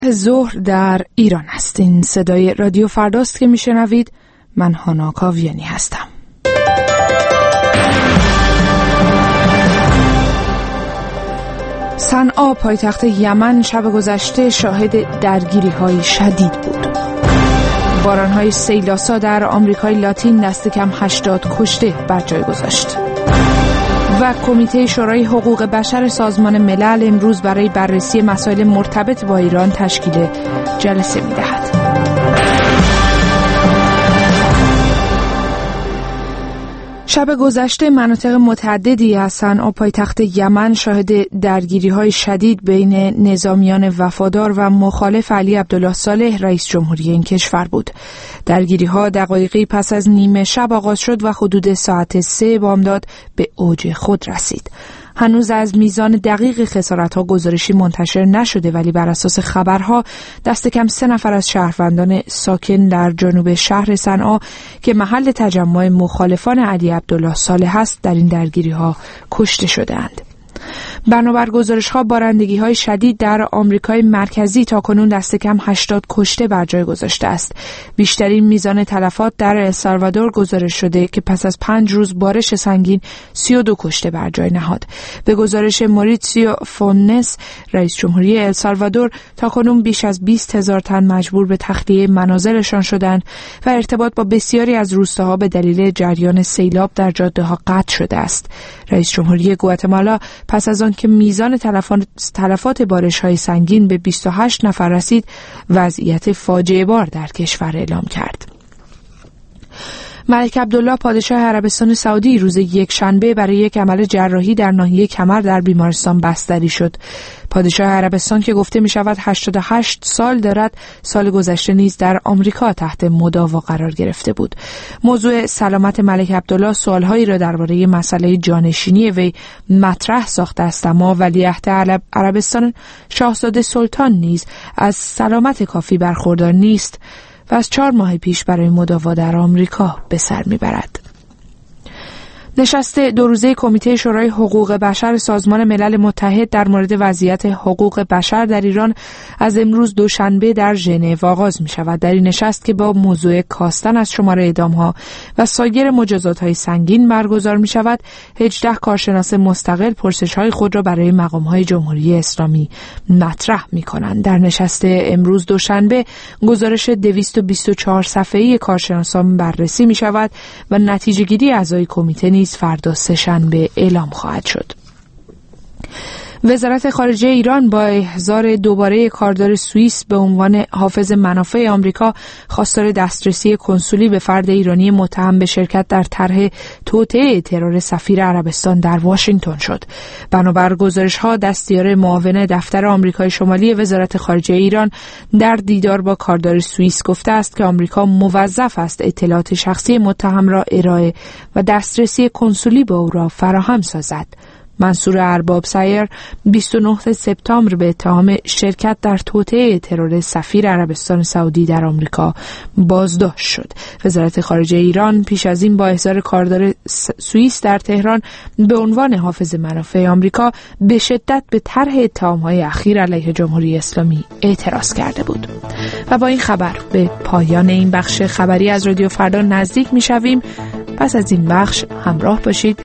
ظهر در ایران است. این صدای رادیو فرداست که میشنوید. من هانا کاویانی هستم. صنعا پایتخت یمن شب گذشته شاهد درگیری‌های شدید بود. باران‌های سیلاسا در آمریکای لاتین دست کم 80 کشته بر جای گذاشت. و کمیته شورای حقوق بشر سازمان ملل امروز برای بررسی مسائل مرتبط با ایران تشکیل جلسه می‌دهد. شب گذشته مناطق متعددی از صنعا پایتخت یمن شاهد درگیری‌های شدید بین نظامیان وفادار و مخالف علی عبدالله صالح رئیس جمهوری این کشور بود. درگیری‌ها دقایقی پس از نیمه شب آغاز شد و حدود ساعت 3 بامداد به اوج خود رسید. هنوز از میزان دقیق خسارت‌ها گزارشی منتشر نشده، ولی بر اساس خبرها دست کم 3 نفر از شهروندان ساکن در جنوب شهر صنعا که محل تجمع مخالفان علی عبدالله صالح است در این درگیری‌ها کشته شده‌اند. بنابر گزارش‌ها بارندگی‌های شدید در آمریکای مرکزی تاکنون دست کم 80 کشته بر جای گذاشته است. بیشترین میزان تلفات در السالوادور گزارش شده که پس از 5 روز بارش سنگین 32 کشته بر جای نهاد. به گزارش موریتسیو فونس رئیس جمهوری السالوادور تاکنون بیش از 20,000 تن مجبور به تخلیه منازلشان شدند و ارتباط با بسیاری از روستاها به دلیل جریان سیلاب در جاده‌ها قطع شده است. رئیس جمهوری گواتمالا پس از آن که میزان تلفات بارش‌های سنگین به 28 نفر رسید، وضعیت فاجعه بار در کشور اعلام کرد. ملک عبدالله پادشاه عربستان سعودی روز یکشنبه برای یک عمل جراحی در ناحیه کمر در بیمارستان بستری شد. پادشاه عربستان که گفته می شود 88 سال دارد، سال گذشته نیز در آمریکا تحت مداوا قرار گرفته بود. موضوع سلامت ملک عبدالله سوالهایی را درباره مسئله جانشینی وی مطرح ساخته است، اما ولیعهد عربستان شاهزاده سلطان نیز از سلامت کافی برخوردار نیست و از 4 ماه پیش برای مداوا در آمریکا به سر میبرد. نشست 2 روزه کمیته شورای حقوق بشر سازمان ملل متحد در مورد وضعیت حقوق بشر در ایران از امروز دوشنبه در ژنو آغاز می شود. در این نشست که با موضوع کاستن از شمار اعدام‌ها و سایر مجازات‌های سنگین برگزار می شود، 18 کارشناس مستقل پرسش‌های خود را برای مقام‌های جمهوری اسلامی مطرح می کنند. در نشست امروز دوشنبه گزارش 224 صفحه‌ای کارشناسان بررسی می شود و نتیجه‌گیری اعضای کمیته فردا سه‌شنبه اعلام خواهد شد. وزارت خارجه ایران با احضار دوباره کاردار سوئیس به عنوان حافظ منافع آمریکا خواستار دسترسی کنسولی به فرد ایرانی متهم به شرکت در طرح توطئه ترور سفیر عربستان در واشنگتن شد. بنابر گزارش‌ها دستیار معاون دفتر آمریکای شمالی وزارت خارجه ایران در دیدار با کاردار سوئیس گفته است که آمریکا موظف است اطلاعات شخصی متهم را ارائه و دسترسی کنسولی به او را فراهم سازد. منصور ارباب سایر 29 سپتامبر به اتهام شرکت در توطئه ترور سفیر عربستان سعودی در آمریکا بازداشت شد. وزارت خارجه ایران پیش از این با احضار کاردار سوئیس در تهران به عنوان حافظ منافع آمریکا به شدت به طرح اتهام‌های اخیر علیه جمهوری اسلامی اعتراض کرده بود. و با این خبر به پایان این بخش خبری از رادیو فردا نزدیک می‌شویم. پس از این بخش همراه باشید